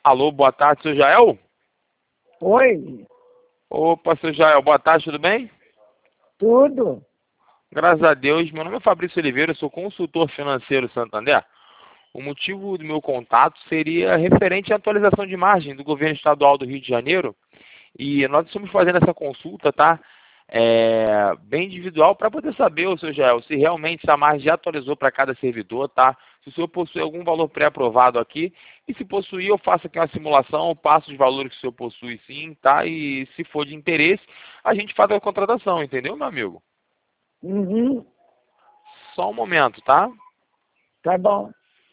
Alô, boa tarde, seu Jael? Oi, Opa, seu Jael, boa tarde, tudo bem? tudo? Graças a Deus, meu nome é Fabrício Oliveira, eu sou consultor financeiro Santander. O motivo do meu contato seria referente à atualização de margem do governo estadual do Rio de Janeiro. E nós estamos fazendo essa consulta, tá? Bem individual para poder saber, ô seu Jael, se realmente essa margem já atualizou para cada servidor, tá? Se o senhor possui algum valor pré-aprovado aqui, e se possuir, eu faço aqui uma simulação, passo os valores que o senhor possui sim, tá? E se for de interesse, a gente faz a contratação, entendeu, meu amigo? Uhum, Só um momento, tá? tá bom.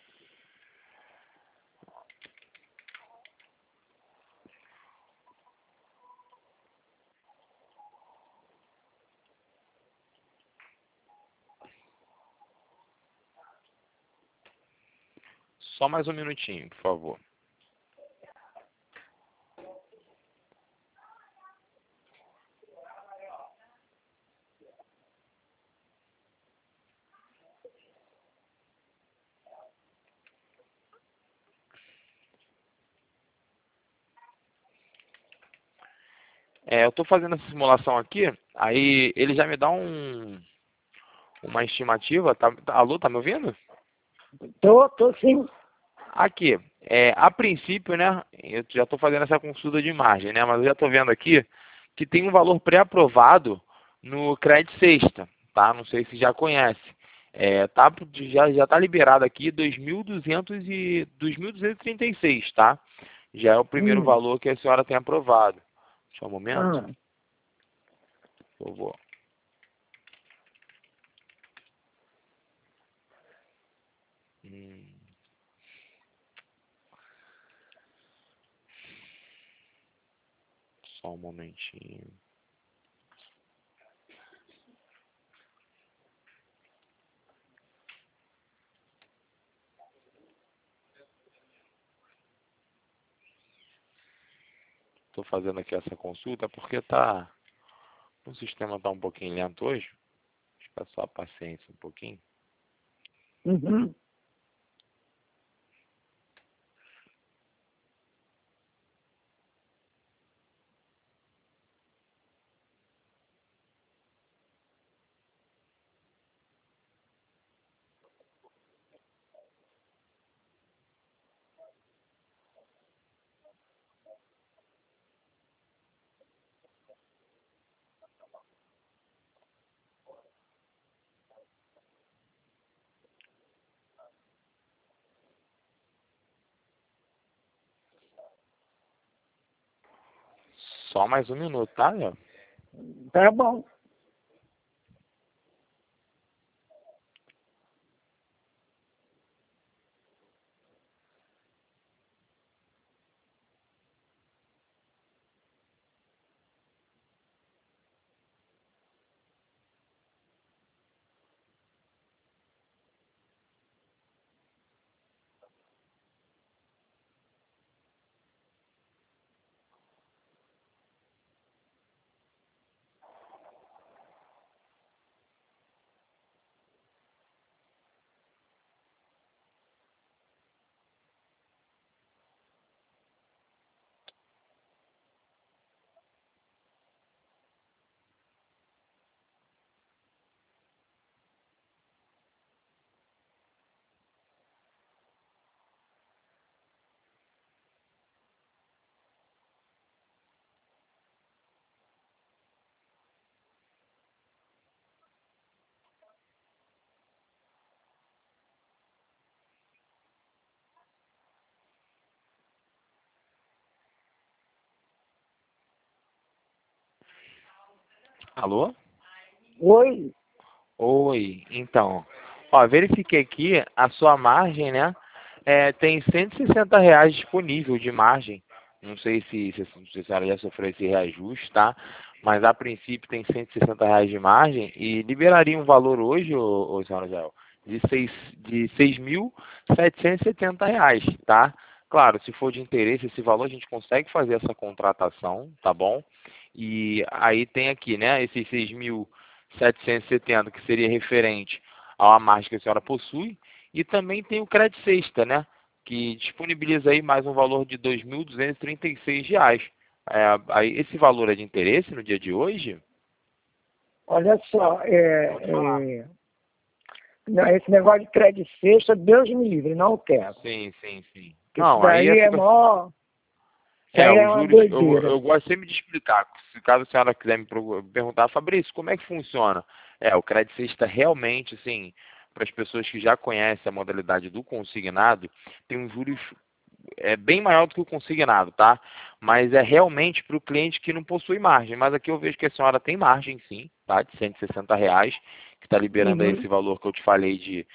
Só mais um minutinho, por favor. Eu estou fazendo essa simulação aqui, aí ele já me dá uma estimativa, alô, tá me ouvindo? Tô sim. Aqui, a princípio, né, eu já estou fazendo essa consulta de margem, né, mas eu já estou vendo aqui que tem um valor pré-aprovado no Credit Sexta, tá? Não sei se já conhece. Já está liberado aqui 2.236, tá? Já é o primeiro Hum, valor que a senhora tem aprovado. Só um momento, ah, por favor. Hum, Só um momentinho. Estou fazendo aqui essa consulta porque o sistema está um pouquinho lento hoje. Fica só a paciência um pouquinho. uhum. Só mais um minuto, tá, Léo? Tá bom. Alô? Oi, Oi, então. Ó, verifiquei aqui a sua margem, né? Tem R$ 160 disponível de margem. Não sei se a senhora já sofreu esse reajuste, tá? Mas a princípio tem R$ 160 de margem e liberaria um valor hoje, senhora Jael, de 6.770 reais, tá? Claro, se for de interesse esse valor, a gente consegue fazer essa contratação, tá bom? E aí tem aqui, né, esses 6.770 que seria referente à margem que a senhora possui, e também tem o crédito sexta, né? que disponibiliza aí mais um valor de R$ 2.236. Aí, esse valor é de interesse no dia de hoje? Olha só, Pode falar. não, esse negócio de crédito sexta, Deus me livre, não quero. Sim, sim, sim. Isso Não, aí daí é fica. mó, isso aí é Os uma juros, doideira. eu gosto sempre de explicar. Se caso a senhora quiser me perguntar, Fabrício, como é que funciona? O crédito sexta realmente, assim, para as pessoas que já conhecem a modalidade do consignado, tem um juros bem maior do que o consignado, tá? Mas é realmente para o cliente que não possui margem. Mas aqui eu vejo que a senhora tem margem, sim, tá? De R$ 160, que está liberando aí Uhum, esse valor que eu te falei de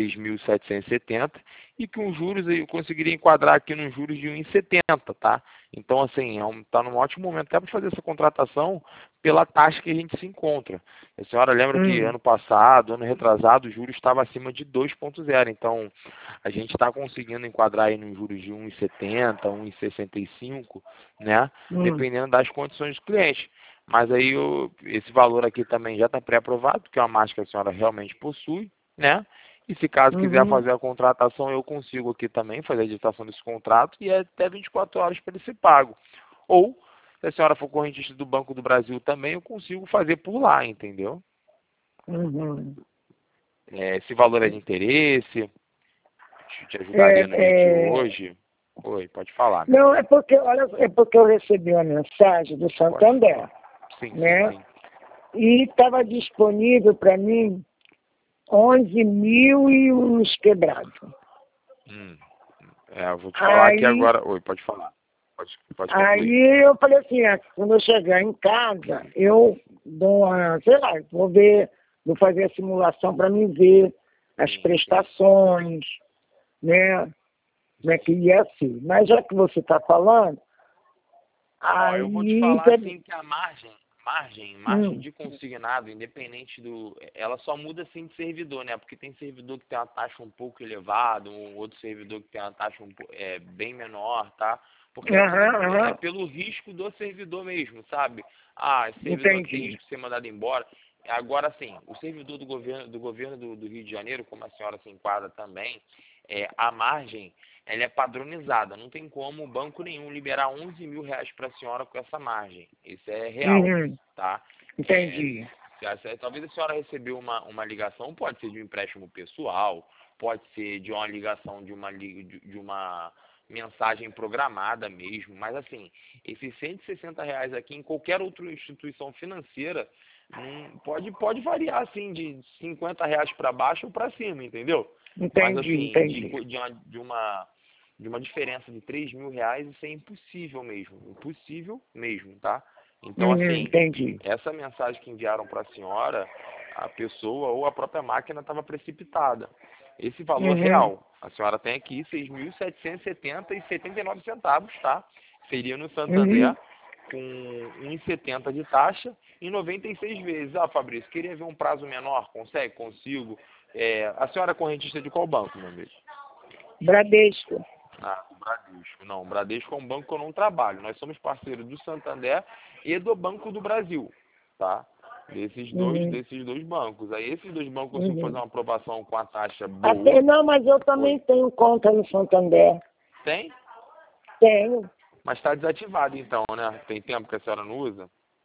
6.770 e que os juros eu conseguiria enquadrar aqui nos juros de 1,70, tá? Então, assim, tá num ótimo momento até para fazer essa contratação pela taxa que a gente se encontra. A senhora lembra que uhum, ano passado, ano retrasado, o juros estava acima de 2,0. Então, a gente está conseguindo enquadrar aí nos juros de 1,70, 1,65, né? uhum, Dependendo das condições do cliente. Mas aí esse valor aqui também já está pré-aprovado, porque é uma margem que a senhora realmente possui, né? E se caso quiser uhum. fazer a contratação, eu consigo aqui também fazer a editação desse contrato e é até 24 horas para ele ser pago. Ou, se a senhora for correntista do Banco do Brasil também, eu consigo fazer por lá, entendeu? Uhum. Esse valor é de interesse, te ajudaria no É, dia de é, hoje. Oi, pode falar, meu não, bem. é porque eu recebi uma mensagem do Pode Santander, falar. Sim, sim, né? sim. E estava disponível para mim 11 mil e uns quebrados. Hum, eu vou te falar aqui Aí, agora. Oi, pode falar. Pode concluir. aí eu falei assim, quando eu chegar em casa, eu dou uma, sei lá, vou ver, vou fazer a simulação para mim ver as Sim, sim. prestações, né? Como é que ia ser. Mas já que você está falando, Ó, eu vou te aí, falar assim que a margem hum, de consignado, independente do, ela só muda assim de servidor, né? Porque tem servidor que tem uma taxa um pouco elevada, um outro servidor que tem uma taxa bem menor, tá? Porque é tudo aham, aham, pelo risco do servidor mesmo, sabe? Esse servidor aqui tem entendi. risco de ser mandado embora. Agora sim, o servidor do governo do Rio de Janeiro, como a senhora se enquadra também, a margem ela é padronizada. Não tem como banco nenhum liberar R$ 11.000 para a senhora com essa margem. Isso é real, Uhum, tá? É, entendi. talvez a senhora recebeu uma ligação, pode ser de um empréstimo pessoal, pode ser de uma ligação de uma mensagem programada mesmo, mas assim, esses R$ 160 aqui em qualquer outra instituição financeira pode variar assim de R$ 50 para baixo ou para cima, entendeu? Mas Entendi, assim, entendi. de uma diferença de R$ 3.000, isso é impossível mesmo, tá? Então, assim, Entendi. essa mensagem que enviaram para a senhora, a pessoa ou a própria máquina estava precipitada. Esse valor Uhum, real, a senhora tem aqui 6.770,79 centavos, tá? Seria no uhum. Santander com 1,70 de taxa e 96 vezes. Fabrício, queria ver um prazo menor? Consegue? Consigo. A senhora é correntista de qual banco, meu amigo? Bradesco. Do Bradesco. Não, o Bradesco é um banco que eu não trabalho. Nós somos parceiros do Santander e do Banco do Brasil, tá? Uhum, Desses dois bancos. Aí esses dois bancos eu consigo fazer uhum. uma aprovação com a taxa Até, boa. não, mas eu também Oi. tenho conta no Santander. Tem? Tenho. Mas está desativado então, né? Tem tempo que a senhora não usa?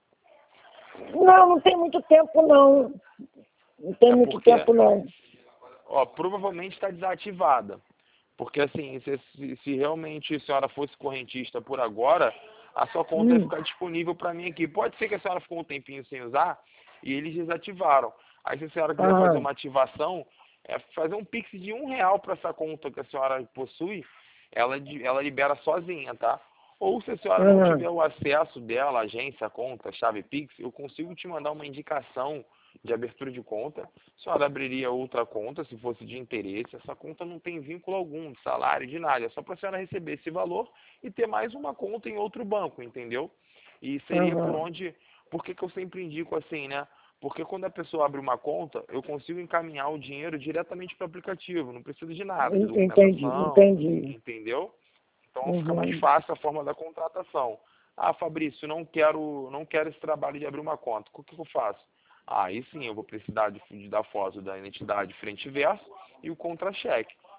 Não, não tem muito tempo, não. Não tem É muito porque, tempo, não. provavelmente está desativada. Porque assim, se realmente a senhora fosse correntista por agora, a sua conta ia Hum, ficar disponível para mim aqui. Pode ser que a senhora ficou um tempinho sem usar e eles desativaram. Aí se a senhora quiser fazer aham, uma ativação, fazer um Pix de R$ 1 para essa conta que a senhora possui, ela libera sozinha, tá? Ou se a senhora não aham, tiver o acesso dela, agência, conta, chave Pix, eu consigo te mandar uma indicação de abertura de conta. A senhora abriria outra conta se fosse de interesse. Essa conta não tem vínculo algum, de salário, de nada. É só para a senhora receber esse valor e ter mais uma conta em outro banco, entendeu? E seria por aham. onde. Por que eu sempre indico assim, né? Porque quando a pessoa abre uma conta, eu consigo encaminhar o dinheiro diretamente para o aplicativo. Não precisa de nada, de Entendi, documentação, entendi. entendeu? Então fica mais Uhum. fácil a forma da contratação. Fabrício, não quero esse trabalho de abrir uma conta. O que eu faço? Aí sim, eu vou precisar de dar foto da identidade frente e verso e o contra-cheque.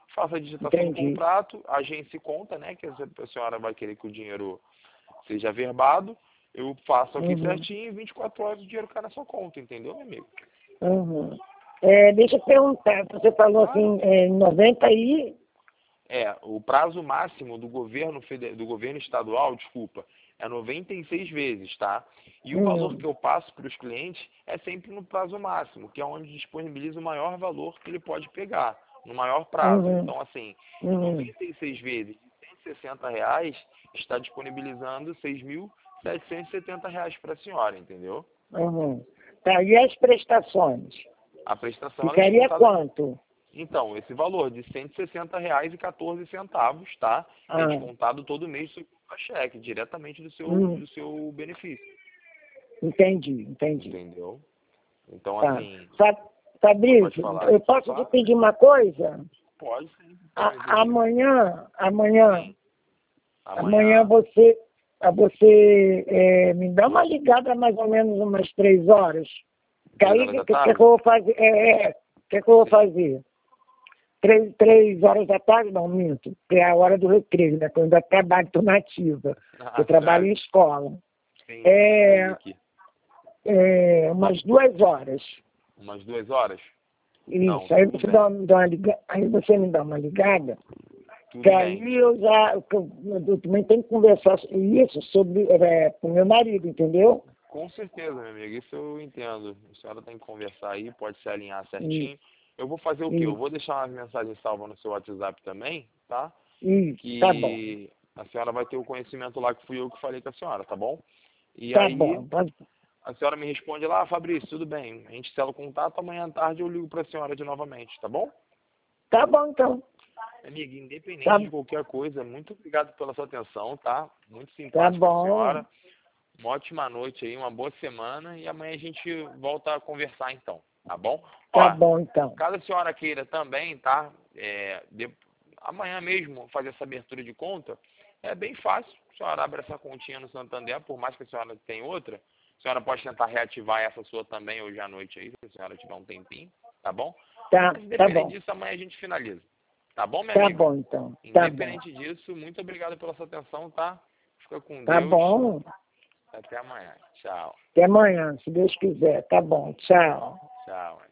faço a digitação Entendi. do contrato, agência conta, né, que a senhora vai querer que o dinheiro seja averbado, eu faço aqui certinho, em 24 horas o dinheiro cai na sua conta, entendeu, meu amigo? Uhum. Deixa eu perguntar, você falou assim, 90 e... O prazo máximo do governo estadual, desculpa, é 96 vezes, tá? E o valor que eu passo para os clientes é sempre no prazo máximo, que é onde disponibiliza o maior valor que ele pode pegar, no maior prazo. Então, assim, 96 vezes de R$ 160 está disponibilizando R$ 6.770 para a senhora, entendeu? Tá, e as prestações? A prestação Ficaria ela é quanto? Então, esse valor de R$ 160,14, tá? É descontado todo mês do seu contra-cheque, diretamente do seu benefício. Entendi. Entendeu? Então, Tá. assim... Fabrício, eu posso te pedir uma coisa? Pode, sim. Amanhã Amanhã você me dá uma ligada mais ou menos umas 3 horas. Que aí, o que eu vou fazer? O que eu vou fazer? 3 horas da tarde, não, minto, que é a hora do recreio, né? Quando eu trabalho, estou nativa. Eu trabalho em escola. Umas 2 horas. Umas 2 horas? Isso, não, aí você me dá uma ligada, que aí eu também tenho que conversar isso sobre com meu marido, entendeu? Com certeza, meu amigo, isso eu entendo. A senhora tem que conversar aí, pode se alinhar certinho. Eu vou fazer o quê? Eu vou deixar umas mensagens salvas no seu WhatsApp também, tá? Tá bom. A senhora vai ter o conhecimento lá que fui eu que falei com a senhora, tá bom? E tá aí, bom. a senhora me responde lá, Fabrício, tudo bem. A gente sela o contato, amanhã à tarde eu ligo para a senhora de novamente, tá bom? Tá bom, então. Amiga, independente de qualquer coisa, muito obrigado pela sua atenção, tá? Muito simpático Tá bom. a senhora. Uma ótima noite aí, uma boa semana e amanhã a gente volta a conversar então, tá bom? Tá bom, então. Caso a senhora queira também, tá? Amanhã mesmo fazer essa abertura de conta, é bem fácil. A senhora abre essa continha no Santander, por mais que a senhora tenha outra, a senhora pode tentar reativar essa sua também hoje à noite aí, se a senhora tiver um tempinho, tá bom? Mas, independente disso, amanhã a gente finaliza. Tá bom, minha amiga? Tá bom, então. Independente disso, muito obrigado pela sua atenção, tá? Fica com Deus. Tá bom. Até amanhã. Tchau. Até amanhã, se Deus quiser. Tá bom. Tchau. Tchau.